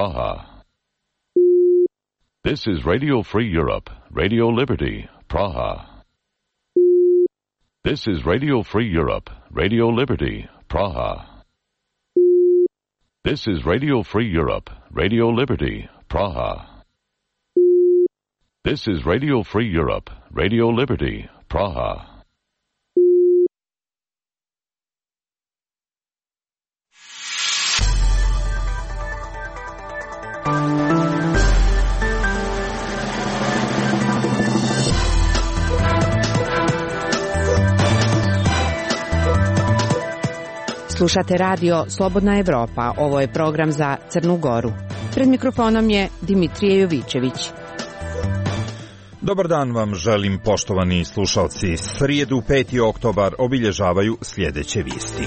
Praha. This is Radio Free Europe, Radio Liberty, Praha. This is Radio Free Europe, Radio Liberty, Praha. This is Radio Free Europe, Radio Liberty, Praha. This is Radio Free Europe, Radio Liberty, Praha. Slušate radio Slobodna Evropa. Ovo je program za Crnu Goru. Pred mikrofonom je Dimitrije Jovićević. Dobar dan vam želim, poštovani slušalci. Srijedu 5. oktobar obilježavaju sljedeće vijesti.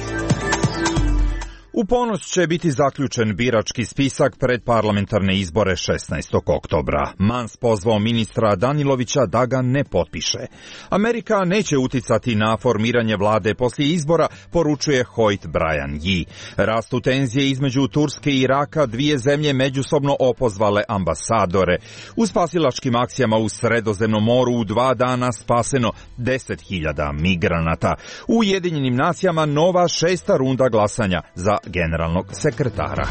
U ponoć će biti zaključen birački spisak pred parlamentarne izbore 16. oktobra. Mans pozvao ministra Danilovića da ga ne potpiše. Amerika neće uticati na formiranje vlade poslije izbora, poručuje Hoyt Bryan Yee. Rastu tenzije između Turske i Iraka, dvije zemlje međusobno opozvale ambasadore. U spasilačkim akcijama u Sredozemnom moru u 2 dana spaseno 10.000 migranata. U Ujedinjenim nacijama nova 6. runda glasanja za generalnog sekretara.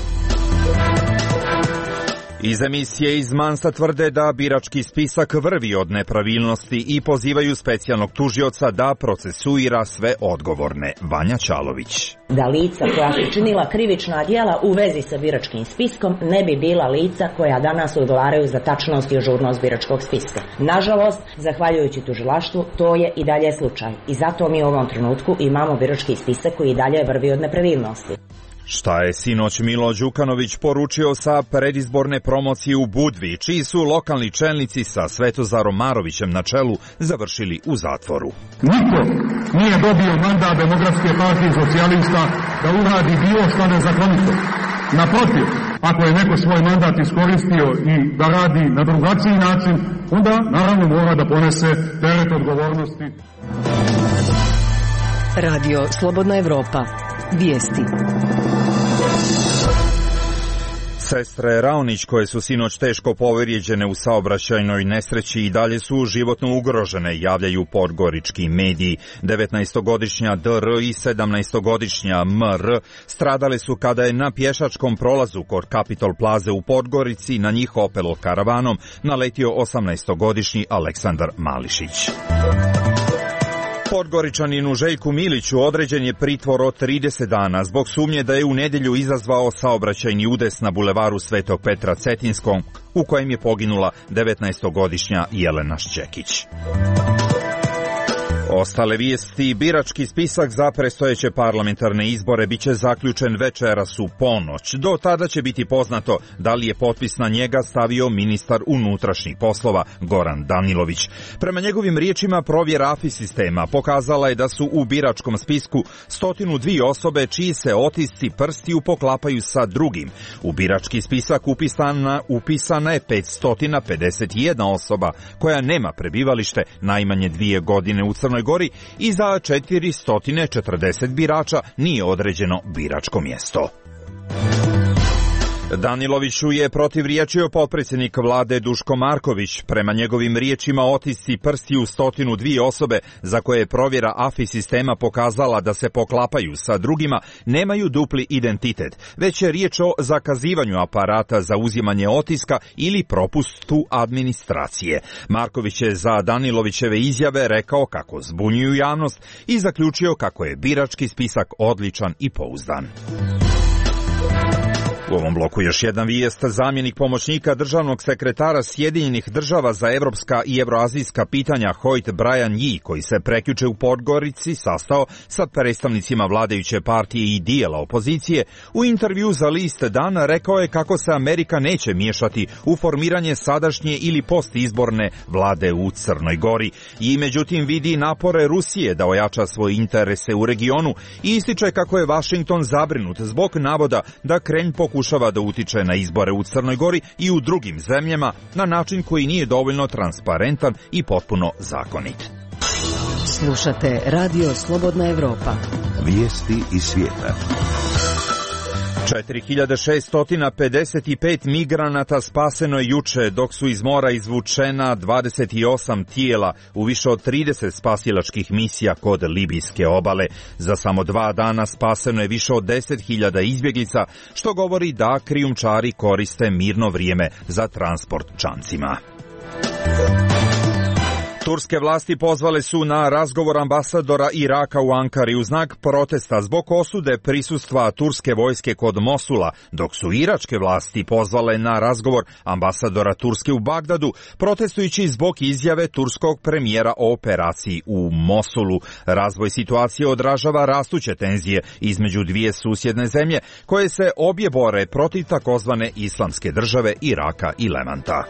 Iz emisije iz Mansa tvrde da birački spisak vrvi od nepravilnosti i pozivaju specijalnog tužioca da procesuira sve odgovorne. Vanja Čalović. Da lica koja su činila krivična djela u vezi sa biračkim spiskom ne bi bila lica koja danas odgovaraju za tačnost i ažurnost biračkog spiska. Nažalost, zahvaljujući tužilaštvu, to je i dalje slučaj. I zato mi u ovom trenutku imamo birački spisak koji i dalje vrvi od nepravilnosti. Šta je sinoć Milo Đukanović poručio sa predizborne promocije u Budvi, čiji su lokalni čelnici sa Svetozarom Marovićem na čelu završili u zatvoru? Niko nije dobio mandat Demokratske partije socijalista da uradi bilo što nezakonito. Naprotiv, ako je neko svoj mandat iskoristio i da radi na drugačiji način, onda naravno mora da ponese teret odgovornosti. Radio Slobodna Evropa. Vijesti. Sestre Raonić, koje su sinoć teško povrijeđene u saobraćajnoj nesreći, i dalje su životno ugrožene, javljaju podgorički mediji. 19-godišnja DR i 17-godišnja MR stradale su kada je na pješačkom prolazu kod Capitol Plaze u Podgorici na njih Opel karavanom naletio 18-godišnji Aleksandar Mališić. Podgoričaninu Željku Miliću određen je pritvor od 30 dana zbog sumnje da je u nedjelju izazvao saobraćajni udes na bulevaru Svetog Petra Cetinskog, u kojem je poginula 19-godišnja Jelena Šćekić. Ostale vijesti: birački spisak za predstojeće parlamentarne izbore biće zaključen večeras u ponoć. Do tada će biti poznato da li je potpis na njega stavio ministar unutrašnjih poslova Goran Danilović. Prema njegovim riječima, provjera AFI sistema pokazala je da su u biračkom spisku 102 osobe čiji se otisci prstiju poklapaju sa drugim. U birački spisak upisana je 551 osoba koja nema prebivalište najmanje 2 godine u Crnoj Gori i za 440 birača nije određeno biračko mjesto. Daniloviću je protivriječio potpredsjednik vlade Duško Marković. Prema njegovim riječima, otisci prstiju 102 osobe za koje je provjera AFI sistema pokazala da se poklapaju sa drugima nemaju dupli identitet, već je riječ o zakazivanju aparata za uzimanje otiska ili propustu administracije. Marković je za Danilovićeve izjave rekao kako zbunjuju javnost i zaključio kako je birački spisak odličan i pouzdan. U ovom bloku još jedan vijest. Zamjenik pomoćnika državnog sekretara Sjedinjenih država za evropska i evroazijska pitanja Hoyt Bryan Yee, koji se prekjuče u Podgorici sastao sa predstavnicima vladajuće partije i dijela opozicije, u intervju za list Dan rekao je kako se Amerika neće miješati u formiranje sadašnje ili postizborne vlade u Crnoj Gori. I međutim vidi napore Rusije da ojača svoje interese u regionu i ističe kako je Washington zabrinut zbog navoda da Kremlj pokušava da utiče na izbore u Crnoj Gori i u drugim zemljama na način koji nije dovoljno transparentan i potpuno zakonit. Slušate Radio Slobodna Evropa. Vijesti iz svijeta. 4.655 migranata spaseno je juče, dok su iz mora izvučena 28 tijela u više od 30 spasilačkih misija kod libijske obale. Za samo 2 dana spaseno je više od 10.000 izbjeglica, što govori da krijumčari koriste mirno vrijeme za transport čamcima. Turske vlasti pozvale su na razgovor ambasadora Iraka u Ankari u znak protesta zbog osude prisustva turske vojske kod Mosula, dok su iračke vlasti pozvale na razgovor ambasadora Turske u Bagdadu, protestujući zbog izjave turskog premijera o operaciji u Mosulu. Razvoj situacije odražava rastuće tenzije između dvije susjedne zemlje, koje se obje bore protiv takozvane islamske države Iraka i Levanta.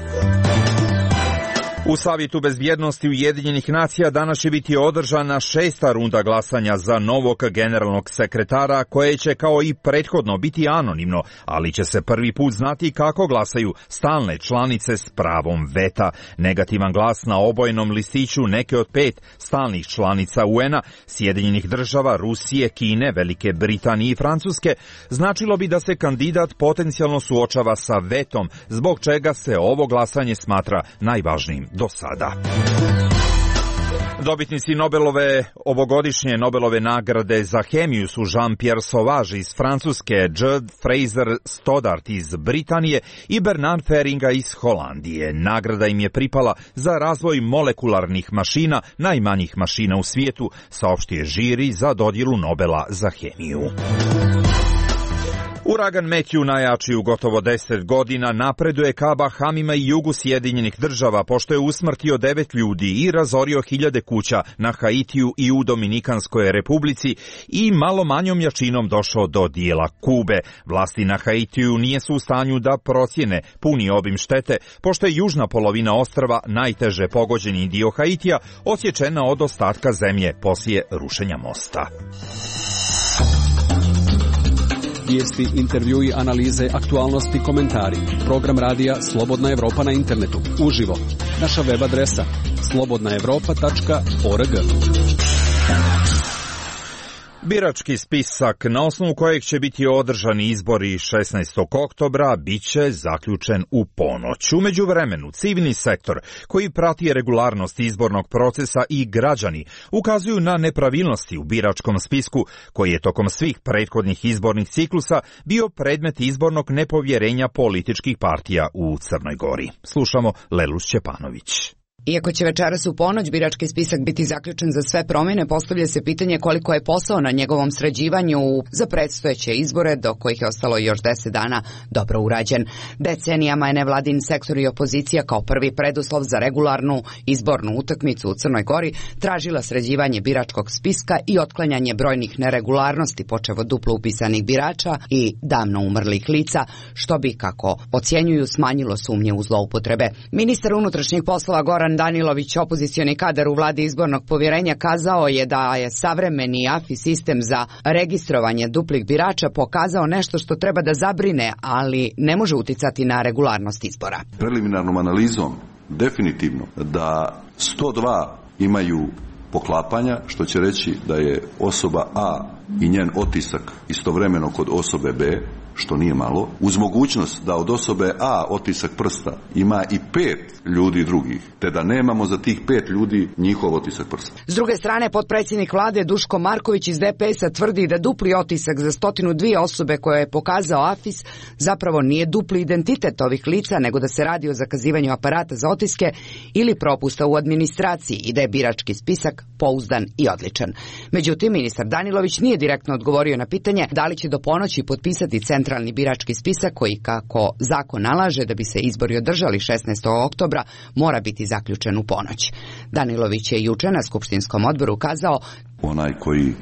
U Savjetu bezbjednosti Ujedinjenih nacija danas će biti održana 6. runda glasanja za novog generalnog sekretara, koje će kao i prethodno biti anonimno, ali će se prvi put znati kako glasaju stalne članice s pravom veta. Negativan glas na obojenom listiću neke od 5 stalnih članica UN-a, Sjedinjenih država, Rusije, Kine, Velike Britanije i Francuske, značilo bi da se kandidat potencijalno suočava sa vetom, zbog čega se ovo glasanje smatra najvažnijim do sada. Dobitnici ovogodišnje Nobelove nagrade za hemiju su Jean-Pierre Sauvage iz Francuske, Judd Fraser Stoddart iz Britanije i Bernard Feringa iz Holandije. Nagrada im je pripala za razvoj molekularnih mašina, najmanjih mašina u svijetu, saopštio žiri za dodjelu Nobela za hemiju. Uragan Matthew, najjači u gotovo 10 godina, napreduje ka Bahamima i jugu Sjedinjenih država, pošto je usmrtio 9 ljudi i razorio hiljade kuća na Haitiju i u Dominikanskoj republici i malo manjom jačinom došao do dijela Kube. Vlasti na Haitiju nije su u stanju da procjene puni obim štete, pošto je južna polovina ostrva, najteže pogođeni dio Haitija, odsječena od ostatka zemlje poslije rušenja mosta. Vijesti, intervjui, analize, aktualnosti, komentari. Program radija Slobodna Evropa na internetu. Uživo. Naša web adresa slobodnaevropa.org. Birački spisak, na osnovu kojeg će biti održani izbori 16. oktobra, bit će zaključen u ponoć. U međuvremenu, civilni sektor koji prati regularnost izbornog procesa i građani ukazuju na nepravilnosti u biračkom spisku, koji je tokom svih prethodnih izbornih ciklusa bio predmet izbornog nepovjerenja političkih partija u Crnoj Gori. Slušamo Lelu Šćepanović. Iako će večeras u ponoć birački spisak biti zaključen za sve promjene, postavlja se pitanje koliko je posao na njegovom sređivanju za predstojeće izbore, do kojih je ostalo još 10 dana, dobro urađen. Decenijama je nevladin sektor i opozicija kao prvi preduslov za regularnu izbornu utakmicu u Crnoj Gori tražila sređivanje biračkog spiska i otklanjanje brojnih neregularnosti, počev od duplo upisanih birača i davno umrlih lica, što bi, kako ocjenjuju, smanjilo sumnje u zloupotrebe. Ministar unutrašnjih poslova Goran Danilović, opozicioni kadar u vladi izbornog povjerenja, kazao je da je savremeni AFI sistem za registrovanje duplih birača pokazao nešto što treba da zabrine, ali ne može uticati na regularnost izbora. Preliminarnom analizom definitivno da 102 imaju poklapanja, što će reći da je osoba A i njen otisak istovremeno kod osobe B, što nije malo, uz mogućnost da od osobe A otisak prsta ima i 5 ljudi drugih, te da nemamo za tih 5 ljudi njihov otisak prsta. S druge strane, potpredsjednik vlade Duško Marković iz DPS-a tvrdi da dupli otisak za 102 osobe koje je pokazao AFIS zapravo nije dupli identitet ovih lica, nego da se radi o zakazivanju aparata za otiske ili propusta u administraciji i da je birački spisak pouzdan i odličan. Međutim, ministar Danilović nije direktno odgovorio na pitanje da li će do ponoći potpisati centralni birački spisak koji, kako zakon nalaže da bi se izbori održali 16. oktobra, mora biti zaključen u ponoć. Danilović je juče na skupštinskom odboru kazao: onaj koji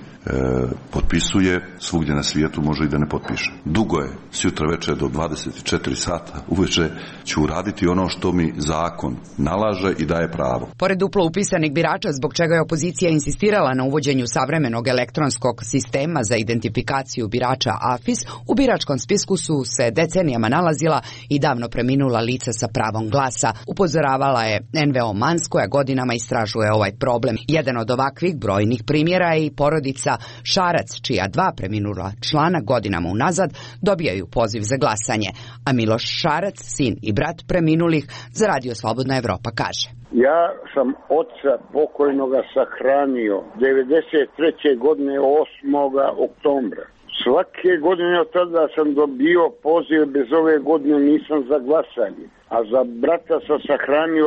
potpisuje svugdje na svijetu može i da ne potpiše. Dugo je, sjutra večer do 24 sata uveče ću uraditi ono što mi zakon nalaže i daje pravo. Pored duplo upisanih birača, zbog čega je opozicija insistirala na uvođenju savremenog elektronskog sistema za identifikaciju birača AFIS, u biračkom spisku su se decenijama nalazila i davno preminula lica sa pravom glasa. Upozoravala je NVO Mans, koja godinama istražuje ovaj problem. Jedan od ovakvih brojnih primjera je i porodica Miloša Šarac, čija 2 preminula člana godinama unazad dobijaju poziv za glasanje, a Miloš Šarac, sin i brat preminulih, za Radio Slobodna Evropa kaže: Ja sam oca pokojnoga sahranio 93. godine 8. oktobra. Svake godine od tada sam dobio poziv, bez ove godine nisam za glasanje. A za brata sam sahranio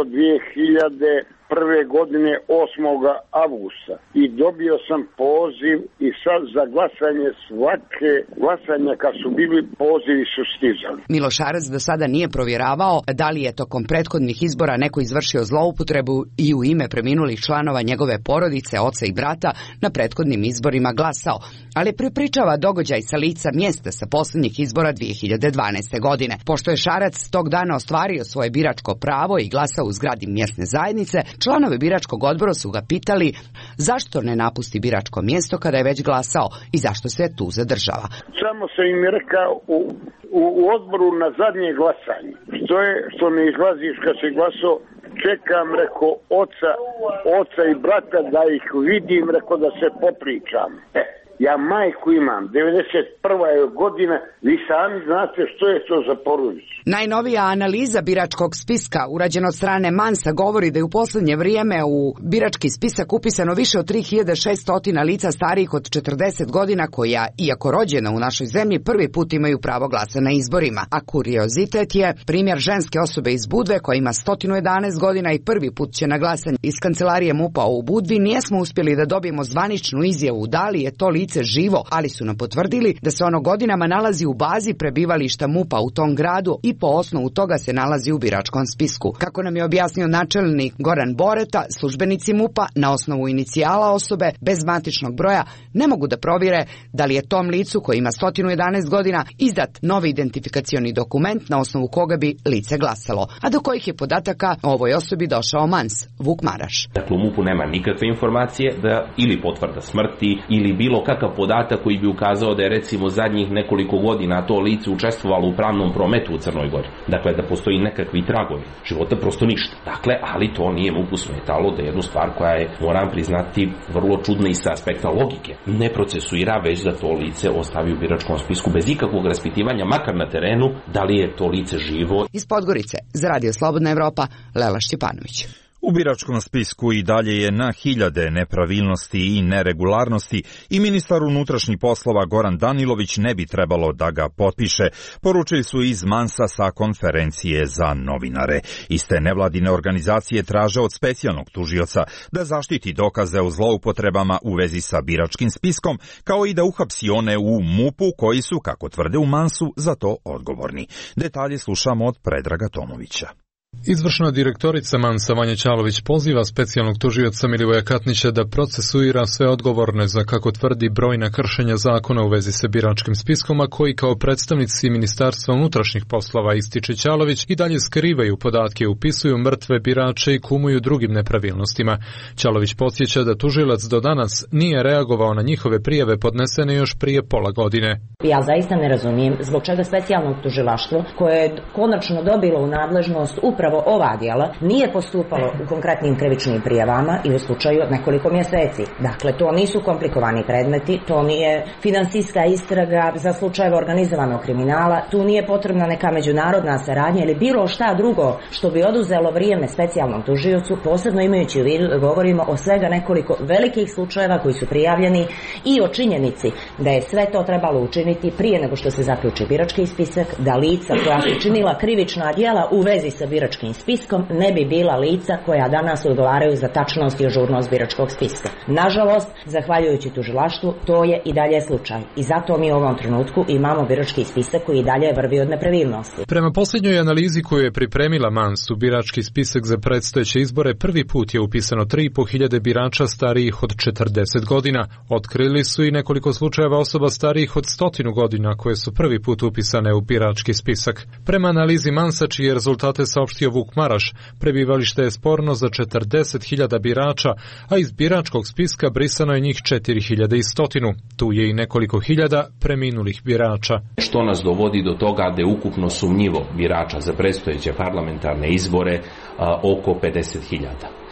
2001. godine 8. avgusta. I dobio sam poziv i sad za glasanje svake glasanja kad su bili pozivi su stizali. Miloš Šarac do sada nije provjeravao da li je tokom prethodnih izbora neko izvršio zloupotrebu i u ime preminulih članova njegove porodice, oca i brata, na prethodnim izborima glasao, ali prepričava događaj sa lica mjesta sa posljednjih izbora 2012. godine. Pošto je Šarac tog dana ostvario svoje biračko pravo i glasao u zgradi mjesne zajednice, članovi biračkog odbora su ga pitali zašto ne napusti biračko mjesto kada je već glasao i zašto se tu zadržava. Samo sam im rekao u odboru na zadnje glasanje. Što ne izlaziš kad si glasao, čekam, rekao, oca i brata da ih vidim, rekao da se popričam. Ja majku imam, 91. godina, vi sami znate što je to za porodicu. Najnovija analiza biračkog spiska urađena od strane Mansa govori da je u posljednje vrijeme u birački spisak upisano više od 3600 lica starijih od 40 godina koja, iako rođena u našoj zemlji, prvi put imaju pravo glasa na izborima. A kuriozitet je primjer ženske osobe iz Budve koja ima 111 godina i prvi put će na glasanje. Iz kancelarije MUP-a u Budvi nijesmo uspjeli da dobijemo zvaničnu izjavu da li je to lice živo, ali su nam potvrdili da se ono godinama nalazi u bazi prebivališta MUP-a u tom gradu i po osnovu toga se nalazi u biračkom spisku. Kako nam je objasnio načelnik Goran Boreta, službenici MUP-a na osnovu inicijala osobe bez matičnog broja ne mogu da provjere da li je tom licu koji ima 111 godina izdat novi identifikacioni dokument na osnovu koga bi lice glasalo, a do kojih je podataka o ovoj osobi došao Mans, Vuk Maraš. Dakle, u MUP-u nema nikakve informacije da ili potvrda smrti ili bilo kakav podatak koji bi ukazao da je recimo zadnjih nekoliko godina to lice učestvovalo u pravnom prometu u Crnoj Gori. Dakle, da postoji nekakvi tragovi života, prosto ništa. Dakle, ali to nije MUP-u smetalo da jednu stvar koja je, moram priznati, vrlo čudna i sa aspekta logike, ne procesuira, već da to lice ostavi u biračkom spisku bez ikakvog raspitivanja, makar na terenu, da li je to lice živo. Iz Podgorice, za Radio Slobodna Evropa, Lela Šćepanović. U biračkom spisku i dalje je na hiljade nepravilnosti i neregularnosti i ministar unutrašnjih poslova Goran Danilović ne bi trebalo da ga potpiše, poručili su iz Mansa sa konferencije za novinare. Iste nevladine organizacije traže od specijalnog tužioca da zaštiti dokaze o zloupotrebama u vezi sa biračkim spiskom, kao i da uhapsi one u MUP-u koji su, kako tvrde u Mansu, za to odgovorni. Detalje slušamo od Predraga Tomovića. Izvršna direktorica Mansa Vanja Ćalović poziva specijalnog tužioca Milivoja Katnića da procesuira sve odgovorne za, kako tvrdi, brojna kršenja zakona u vezi sa biračkim spiskom, a koji kao predstavnici Ministarstva unutrašnjih poslova, ističe Ćalović, i dalje skrivaju podatke, upisuju mrtve birače i kumuju drugim nepravilnostima. Ćalović podsjeća da tužilac do danas nije reagovao na njihove prijave podnesene još prije pola godine. Ja zaista ne razumijem zbog čega specijalno tužilaštvo, koje je konačno dobilo u nadležnost upravo ova djela, nije postupalo u konkretnim krivičnim prijavama i u slučaju od nekoliko mjeseci. Dakle, to nisu komplikovani predmeti, to nije finansijska istraga za slučajeve organizovanog kriminala, tu nije potrebna neka međunarodna saradnja ili bilo šta drugo što bi oduzelo vrijeme specijalnom tužiocu, posebno imajući u vidu da govorimo o svega nekoliko velikih slučajeva koji su prijavljeni i o činjenici da je sve to trebalo učiniti prije nego što se zaključi birački spisak, da lica koja su činila krivična djela u vezi sa biračkim spiskom ne bi bila lica koja danas odgovaraju za tačnost i ažurnost biračkog spiska. Nažalost, zahvaljujući tužilaštvu, to je i dalje slučaj. I zato mi u ovom trenutku imamo birački spisak koji i dalje vrvi od nepravilnosti. Prema posljednjoj analizi koju je pripremila Mans u birački spisak za predstojeće izbore, prvi put je upisano 3.500 birača starijih od 40 godina. Otkrili su i nekoliko slučajeva osoba starijih od 100 godina koje su prvi put upisane u birački spisak. Prema analizi Mansa, čije rezultate saopštio Vuk Maraš, prebivalište je sporno za 40.000 birača, a iz biračkog spiska brisano je njih 4.100. Tu je i nekoliko hiljada preminulih birača. Što nas dovodi do toga da je ukupno sumnjivo birača za predstojeće parlamentarne izbore oko 50.000.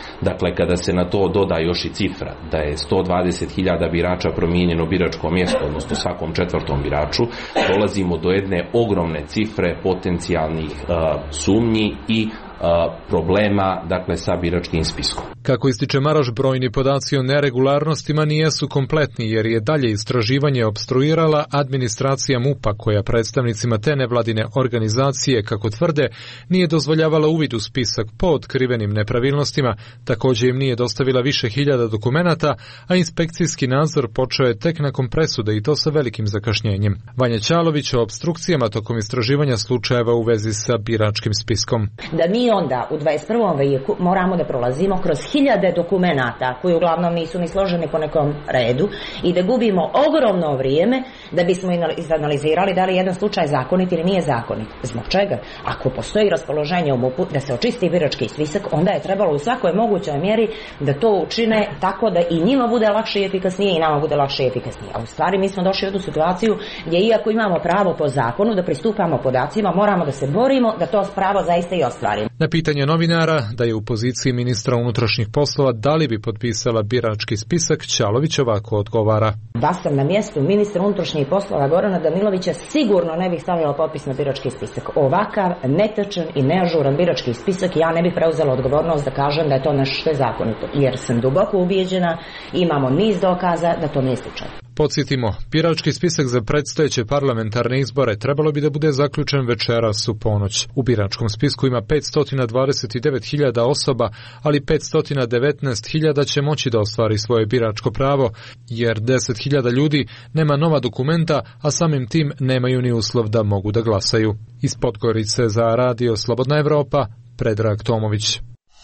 Dakle, kada se na to doda još i cifra da je 120.000 birača promijenjeno biračko mjesto, odnosno svakom četvrtom biraču, dolazimo do jedne ogromne cifre potencijalnih sumnji i problema, dakle, sa biračkim spiskom. Kako ističe Maraš, brojni podaci o neregularnostima nijesu kompletni, jer je dalje istraživanje opstruirala administracija MUP-a, koja predstavnicima te nevladine organizacije, kako tvrde, nije dozvoljavala uvid u spisak po otkrivenim nepravilnostima, također im nije dostavila više hiljada dokumenata, a inspekcijski nadzor počeo je tek nakon presude i to sa velikim zakašnjenjem. Vanja Ćalović o opstrukcijama tokom istraživanja slučajeva u vezi sa biračkim spiskom. Da mi onda u 21. vijeku moramo da prolazimo kroz hiljade dokumenata koji uglavnom nisu ni složeni po nekom redu i da gubimo ogromno vrijeme da bismo izanalizirali da li je jedan slučaj zakonit ili nije zakonit. Zbog čega? Ako postoji raspoloženje u MUP-u da se očisti birački spisak, onda je trebalo u svakoj mogućoj mjeri da to učine tako da i njima bude lakše i efikasnije i nama bude lakše i efikasnije. A u stvari mi smo došli u tu situaciju gdje iako imamo pravo po zakonu da pristupamo podacima, moramo da se borimo da to pravo zaista i ostvarimo. Na pitanje novinara da je u poziciji ministra unutrašnjih poslova da li bi potpisala birački spisak, Ćalović ovako odgovara. Da sam na mjestu ministra unutrašnjih poslova Gorana Danilovića, sigurno ne bih stavila potpis na birački spisak. Ovakav netačan i neažuran birački spisak, ja ne bih preuzela odgovornost da kažem da je to nešto što je zakonito, jer sam duboko ubijeđena, imamo niz dokaza da to nije slučaj. Podsjetimo, birački spisak za predstojeće parlamentarne izbore trebalo bi da bude zaključen večeras u ponoć. U biračkom spisku ima 529.000 osoba, ali 519.000 će moći da ostvari svoje biračko pravo, jer 10.000 ljudi nema nova dokumenta, a samim tim nemaju ni uslov da mogu da glasaju. Iz Podgorice za Radio Slobodna Evropa, Predrag Tomović.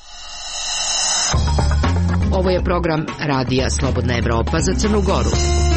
Ovo je program Radija Slobodna Evropa za Crnu Goru.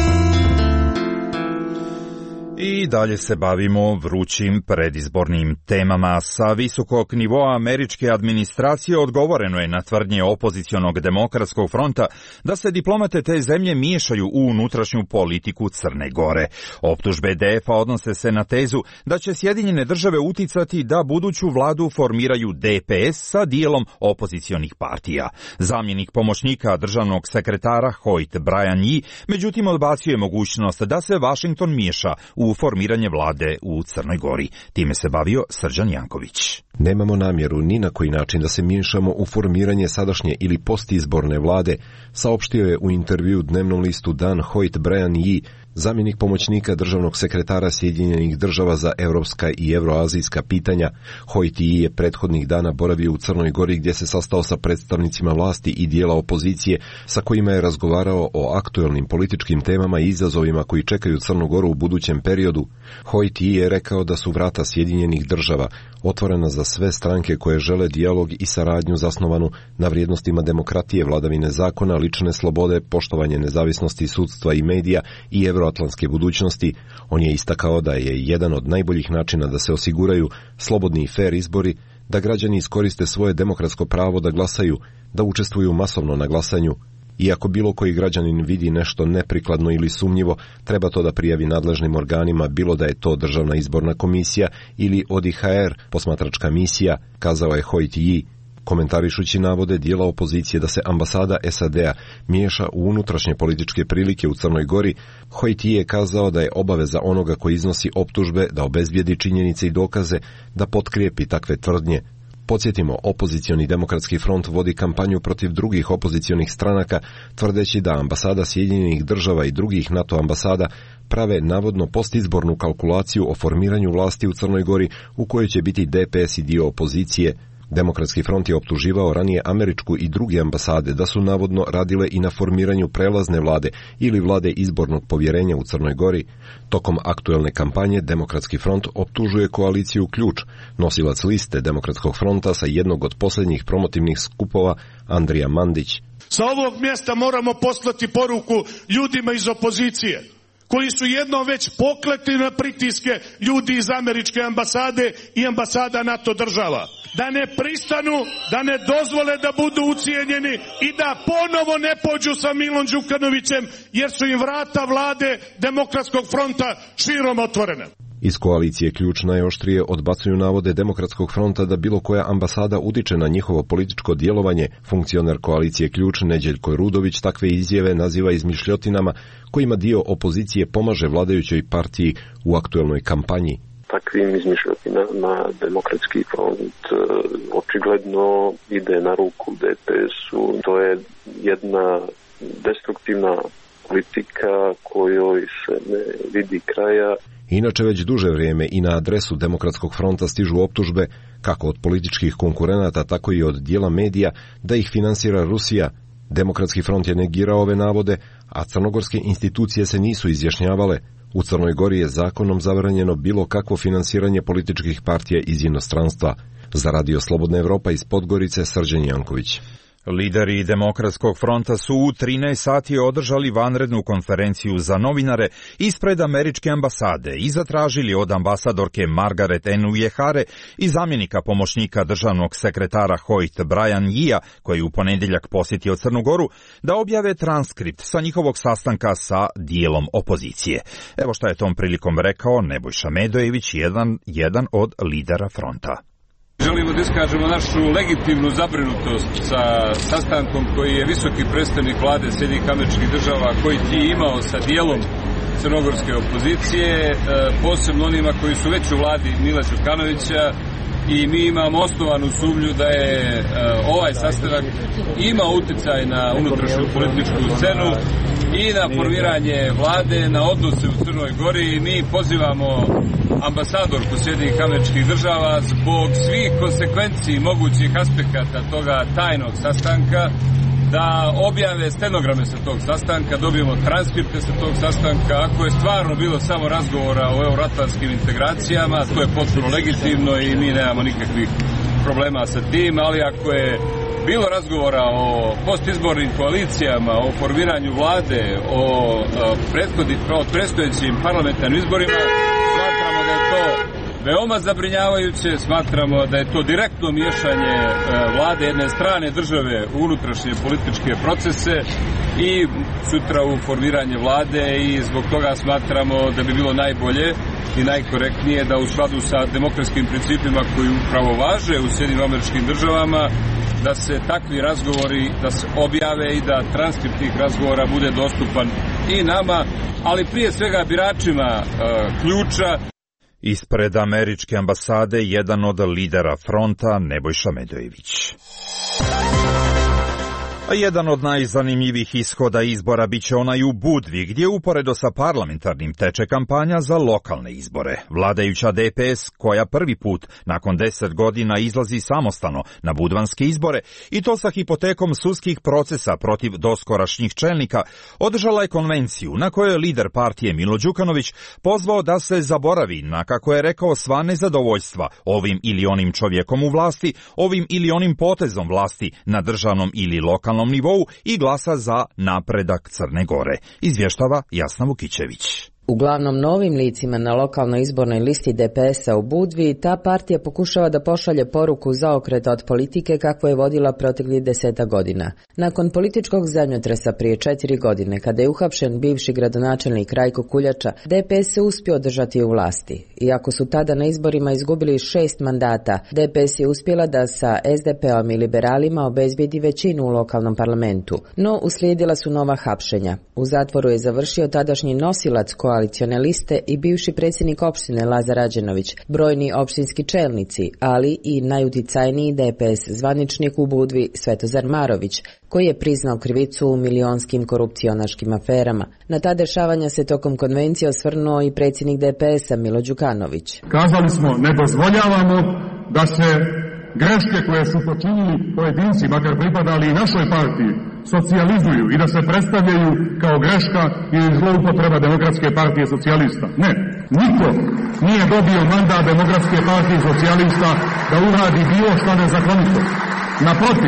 I dalje se bavimo vrućim predizbornim temama. Sa visokog nivoa američke administracije odgovoreno je na tvrdnje opozicionog demokratskog fronta da se diplomate te zemlje miješaju u unutrašnju politiku Crne Gore. Optužbe DF-a odnose se na tezu da će Sjedinjene države uticati da buduću vladu formiraju DPS sa dijelom opozicionih partija. Zamjenik pomoćnika državnog sekretara Hoyt Brian Yee međutim odbacio je mogućnost da se Washington miješa u formiranje vlade u Crnoj Gori. Time se bavio Srđan Janković. Nemamo namjeru ni na koji način da se miješamo u formiranje sadašnje ili postizborne vlade, saopštio je u intervju dnevnom listu Dan Hoyt Brian Yee, zamjenik pomoćnika državnog sekretara Sjedinjenih država za europska i euroazijska pitanja. Hoyt Yee je prethodnih dana boravio u Crnoj Gori gdje se sastao sa predstavnicima vlasti i dijela opozicije sa kojima je razgovarao o aktuelnim političkim temama i izazovima koji čekaju Crnu Goru u budućem periodu. Hoyt Yee je rekao da su vrata Sjedinjenih država otvorena za sve stranke koje žele dijalog i saradnju zasnovanu na vrijednostima demokratije, vladavine zakona, lične slobode, poštovanje nezavisnosti sudstva i medija i evroatlantske budućnosti. On je istakao da je jedan od najboljih načina da se osiguraju slobodni i fer izbori, da građani iskoriste svoje demokratsko pravo da glasaju, da učestvuju masovno na glasanju. Iako bilo koji građanin vidi nešto neprikladno ili sumnjivo, treba to da prijavi nadležnim organima, bilo da je to Državna izborna komisija ili ODIHR, posmatračka misija, kazao je Hoyt Yee. Komentarišući navode dijela opozicije da se ambasada SAD-a miješa u unutrašnje političke prilike u Crnoj Gori, Hoyt Yee je kazao da je obaveza onoga koji iznosi optužbe da obezbijedi činjenice i dokaze, da potkrijepi takve tvrdnje. Podsjetimo, opozicioni demokratski front vodi kampanju protiv drugih opozicionih stranaka, tvrdeći da ambasada Sjedinjenih država i drugih NATO ambasada prave navodno postizbornu kalkulaciju o formiranju vlasti u Crnoj Gori u kojoj će biti DPS i dio opozicije. Demokratski front je optuživao ranije američku i druge ambasade da su navodno radile i na formiranju prelazne vlade ili vlade izbornog povjerenja u Crnoj Gori. Tokom aktuelne kampanje Demokratski front optužuje koaliciju Ključ, nosilac liste Demokratskog fronta sa jednog od posljednjih promotivnih skupova, Andrija Mandić. Sa ovog mjesta moramo poslati poruku ljudima iz opozicije, koji su jednom već poklekli na pritiske ljudi iz američke ambasade i ambasada NATO država, da ne pristanu, da ne dozvole da budu ucijenjeni i da ponovo ne pođu sa Milom Đukanovićem, jer su im vrata vlade Demokratskog fronta širom otvorene. Iz koalicije Ključ najoštrije odbacuju navode Demokratskog fronta da bilo koja ambasada utiče na njihovo političko djelovanje. Funkcioner koalicije Ključ Neđeljko Rudović takve izjave naziva izmišljotinama kojima dio opozicije pomaže vladajućoj partiji u aktuelnoj kampanji. Takvim izmišljotinama Demokratski front očigledno ide na ruku DPS-u. To je jedna destruktivna politika kojoj se ne vidi kraja. Inače već duže vrijeme i na adresu Demokratskog fronta stižu optužbe, kako od političkih konkurenata, tako i od dijela medija, da ih finansira Rusija. Demokratski front je negirao ove navode, a crnogorske institucije se nisu izjašnjavale. U Crnoj Gori je zakonom zabranjeno bilo kakvo finansiranje političkih partija iz inostranstva. Za Radio Slobodna Evropa iz Podgorice, Srđan Janković. Lideri Demokratskog fronta su u 13 sati održali vanrednu konferenciju za novinare ispred američke ambasade i zatražili od ambasadorke Margaret Enujehare i zamjenika pomoćnika državnog sekretara Hoyt Brian Yee, koji je u ponedjeljak posjetio Crnu Goru, da objave transkript sa njihovog sastanka sa dijelom opozicije. Evo šta je tom prilikom rekao Nebojša Medojević, jedan od lidera fronta. Želimo da iskažemo našu legitimnu zabrinutost sa sastankom koji je visoki predstavnik vlade Sjedinjenih Američkih Država koji je imao sa dijelom crnogorske opozicije, posebno onima koji su već u vladi Mila Đukanovića, i mi imamo osnovanu sumnju da je ovaj sastanak ima utjecaj na unutrašnju političku scenu i na formiranje vlade, na odnose u Crnoj Gori. Mi pozivamo ambasadorku Sjedinjenih Američkih Država zbog svih konsekvenci mogućih aspekata toga tajnog sastanka da objave stenograme sa tog sastanka, dobijemo transkripte sa tog sastanka. Ako je stvarno bilo samo razgovora o euroatlantskim integracijama, to je potpuno legitimno i mi nemamo nikakvih problema sa tim, ali ako je bilo razgovora o postizbornim koalicijama, o formiranju vlade, o predstojećim parlamentarnim izborima, smatramo da je to veoma zabrinjavajuće, smatramo da je to direktno miješanje vlade jedne strane države u unutrašnje političke procese i sutra u formiranje vlade, i zbog toga smatramo da bi bilo najbolje i najkorektnije da u skladu sa demokratskim principima koji upravo važe u Sjedinjenim Američkim Državama, da se takvi razgovori da se objave i da transkript tih razgovora bude dostupan i nama, ali prije svega biračima Ključa. Ispred američke ambasade jedan od lidera fronta Nebojša Medojević. A jedan od najzanimljivih ishoda izbora biće onaj u Budvi, gdje uporedo sa parlamentarnim teče kampanja za lokalne izbore. Vladajuća DPS, koja prvi put nakon 10 godina izlazi samostalno na budvanske izbore, i to sa hipotekom sudskih procesa protiv doskorašnjih čelnika, održala je konvenciju na kojoj je lider partije Milo Đukanović pozvao da se zaboravi na, kako je rekao, sva nezadovoljstva ovim ili onim čovjekom u vlasti, ovim ili onim potezom vlasti na državnom ili lokalnom nivou i glasa za napredak Crne Gore, izvještava Jasna Vukićević. Uglavnom novim licima na lokalnoj izbornoj listi DPS-a u Budvi, ta partija pokušava da pošalje poruku zaokreta od politike kakvu je vodila proteklih 10 godina. Nakon političkog zemljotresa prije 4 godine, kada je uhapšen bivši gradonačelnik Rajko Kuljača, DPS se uspio održati u vlasti. Iako su tada na izborima izgubili 6 mandata, DPS je uspjela da sa SDP-om i liberalima obezbijedi većinu u lokalnom parlamentu. No, uslijedila su nova hapšenja. U zatvoru je završio tadašnji nosilac koalicione liste i bivši predsjednik opštine Lazar Rađenović, brojni opštinski čelnici, ali i najuticajniji DPS zvaničnik u Budvi Svetozar Marović, koji je priznao krivicu u milionskim korupcionaškim aferama. Na ta dešavanja se tokom konvencije osvrnuo i predsjednik DPS-a Milo Đukanović. Kazali smo, ne dozvoljavamo da se greške koje su počinili pojedinci, makar pripadali i našoj partiji, socijalizuju i da se predstavljaju kao greška ili zloupotreba Demokratske partije socijalista. Ne, niko nije dobio mandat Demokratske partije socijalista da uradi bilo što nezakonito. Naprotiv,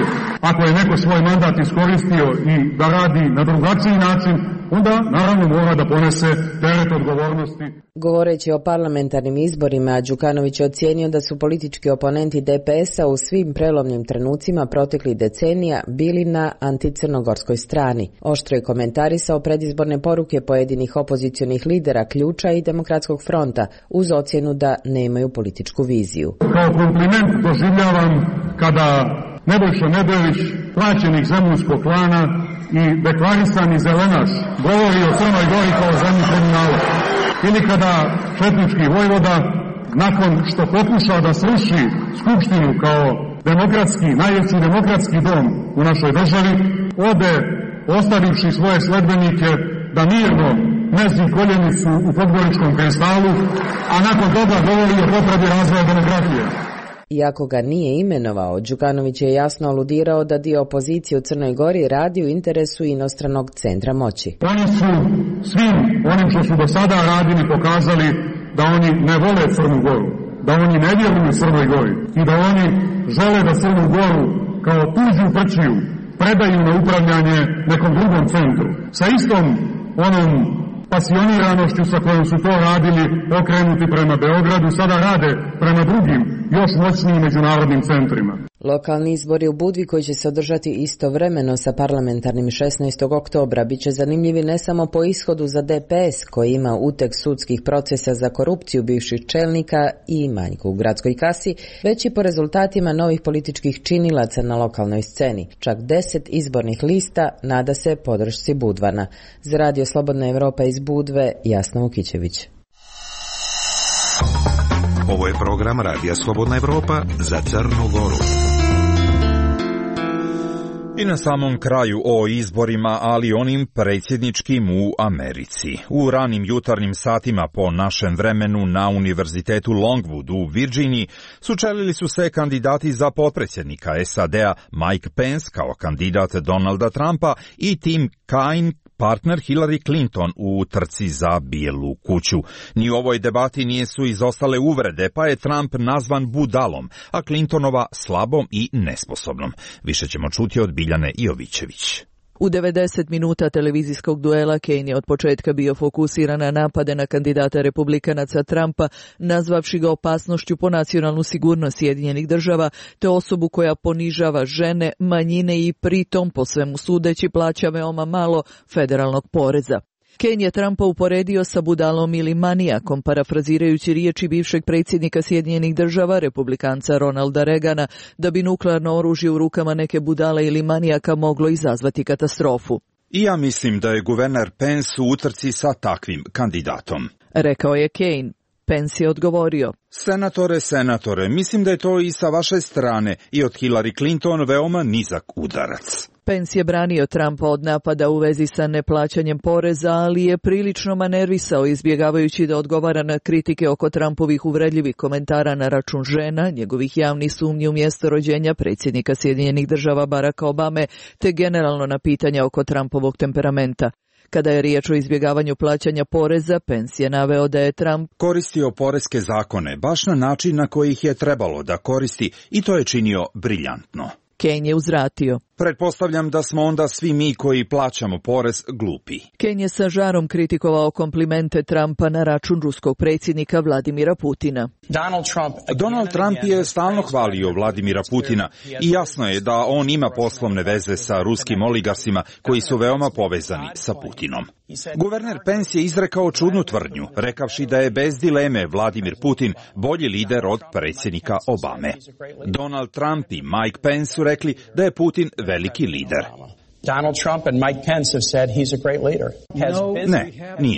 ako je neko svoj mandat iskoristio i da radi na drugačiji način, onda naravno mora da ponese teret odgovornosti. Govoreći o parlamentarnim izborima, Đukanović je ocijenio da su politički oponenti DPS-a u svim prelomnim trenucima proteklih decenija bili na anticrnogorskoj strani. Oštro je komentarisao predizborne poruke pojedinih opozicionih lidera Ključa i Demokratskog fronta uz ocjenu da nemaju političku viziju. Kao kompliment doživljavam kada Nebojša Nedojević, plaćenik zemunskog klana i deklarisani zelenaš, govori o Crnoj Gori kao zemlji kriminala. Ili kada četnički vojvoda, nakon što pokuša da sruši Skupštinu kao najveći demokratski dom u našoj državi, ode, ostavivši svoje sledbenike da mirno mezi koljenicu u Podgoričkom kristalu, a nakon toga govori o potrebi razvoja demokratije. Iako ga nije imenovao, Đukanović je jasno aludirao da dio opozicije u Crnoj Gori radi u interesu inostranog centra moći. Oni su svim onim što su do sada radili pokazali da oni ne vole Crnu Goru, da oni ne vjeruju Crnoj Gori i da oni žele da Crnu Goru kao tuđu prčiju predaju na upravljanje nekom drugom centru. Sa istom onom pasioniranošću sa kojom su to radili okrenuti prema Beogradu, sada rade prema drugim, još moćnijim međunarodnim centrima. Lokalni izbori u Budvi koji će se održati istovremeno sa parlamentarnim 16. oktobra bit će zanimljivi ne samo po ishodu za DPS koji ima utek sudskih procesa za korupciju bivših čelnika i manjku u gradskoj kasi, već i po rezultatima novih političkih činilaca na lokalnoj sceni. Čak 10 izbornih lista nada se podršci Budvana. Za Radio Slobodna Evropa iz Budve, Jasna Vukićević. Ovo je program Radija Slobodna Evropa za Crnu Goru. I na samom kraju o izborima, ali onim predsjedničkim u Americi. U ranim jutarnjim satima po našem vremenu na Univerzitetu Longwood u Virginiji sučelili su se kandidati za potpredsjednika SAD-a Mike Pence kao kandidat Donalda Trumpa i Tim Kaine, partner Hillary Clinton u trci za Bijelu kuću. Ni u ovoj debati nisu izostale uvrede, pa je Trump nazvan budalom, a Clintonova slabom i nesposobnom. Više ćemo čuti od Biljane Jovićević. U 90 minuta televizijskog duela Kaine je od početka bio fokusiran na napade na kandidata republikanaca Trumpa, nazvavši ga opasnošću po nacionalnu sigurnost Sjedinjenih država, te osobu koja ponižava žene, manjine i pritom, po svemu sudeći, plaća veoma malo federalnog poreza. Kaine je Trumpa uporedio sa budalom ili manijakom, parafrazirajući riječi bivšeg predsjednika Sjedinjenih država, republikanca Ronalda Reagana, da bi nuklearno oružje u rukama neke budale ili manijaka moglo izazvati katastrofu. I ja mislim da je guverner Pence u utrci sa takvim kandidatom, rekao je Kaine. Pence je odgovorio: Senatore, mislim da je to i sa vaše strane i od Hillary Clinton veoma nizak udarac. Pence je branio Trumpa od napada u vezi sa neplaćanjem poreza, ali je prilično manervisao, izbjegavajući da odgovara na kritike oko Trumpovih uvredljivih komentara na račun žena, njegovih javnih sumnji u mjesto rođenja predsjednika Sjedinjenih država Baracka Obame, te generalno na pitanja oko Trumpovog temperamenta. Kada je riječ o izbjegavanju plaćanja poreza, Pence je naveo da je Trump koristio poreske zakone baš na način na koji ih je trebalo da koristi i to je činio briljantno. Kaine je uzvratio: Pretpostavljam da smo onda svi mi koji plaćamo porez glupi. Kaine je sa žarom kritikovao komplimente Trumpa na račun ruskog predsjednika Vladimira Putina. Donald Trump je stalno hvalio Vladimira Putina i jasno je da on ima poslovne veze sa ruskim oligarsima koji su veoma povezani sa Putinom. Guverner Pence je izrekao čudnu tvrdnju, rekavši da je bez dileme Vladimir Putin bolji lider od predsjednika Obame. Donald Trump i Mike Pence su rekli da je Putin veliki lider. Donald Trump and Mike Pence have said he's a great leader. Ne, nije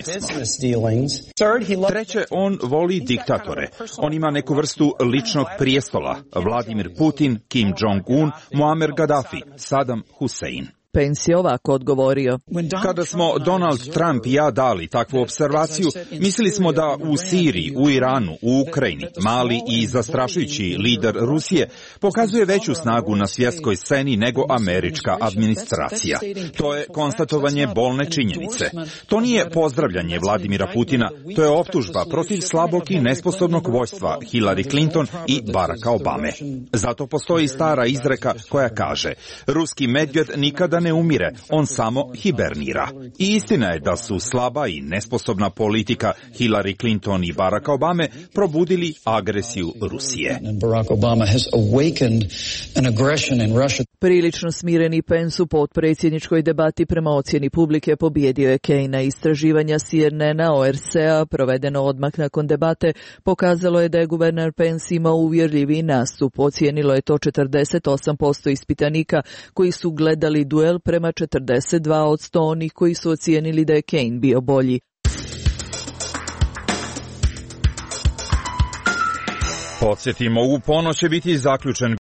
smo. Treće, on voli diktatore. On ima neku vrstu ličnog prijestola. Vladimir Putin, Kim Jong-un, Muammar Gaddafi, Saddam Hussein. Pence je ovako odgovorio. Kada smo Donald Trump i ja dali takvu observaciju, mislili smo da u Siriji, u Iranu, u Ukrajini, mali i zastrašujući lider Rusije pokazuje veću snagu na svjetskoj sceni nego američka administracija. To je konstatovanje bolne činjenice. To nije pozdravljanje Vladimira Putina, to je optužba protiv slabog i nesposobnog vođstva Hillary Clinton i Baracka Obame. Zato postoji stara izreka koja kaže: ruski medvjed nikada ne umire, on samo hibernira. I istina je da su slaba i nesposobna politika Hillary Clinton i Baracka Obame probudili agresiju Rusije. Prilično smireni Pence u potpredsjedničkoj debati prema ocjeni publike pobjedio je Kejna. Istraživanja CNN-a ORC-a provedeno odmah nakon debate pokazalo je da je guverner Pence imao uvjerljiviji nastup. Ocijenilo je to 48% ispitanika koji su gledali duel prema 42% od onih koji su ocijenili da je Kane bio bolji. Podsjetimo, u ponoć će biti zaključen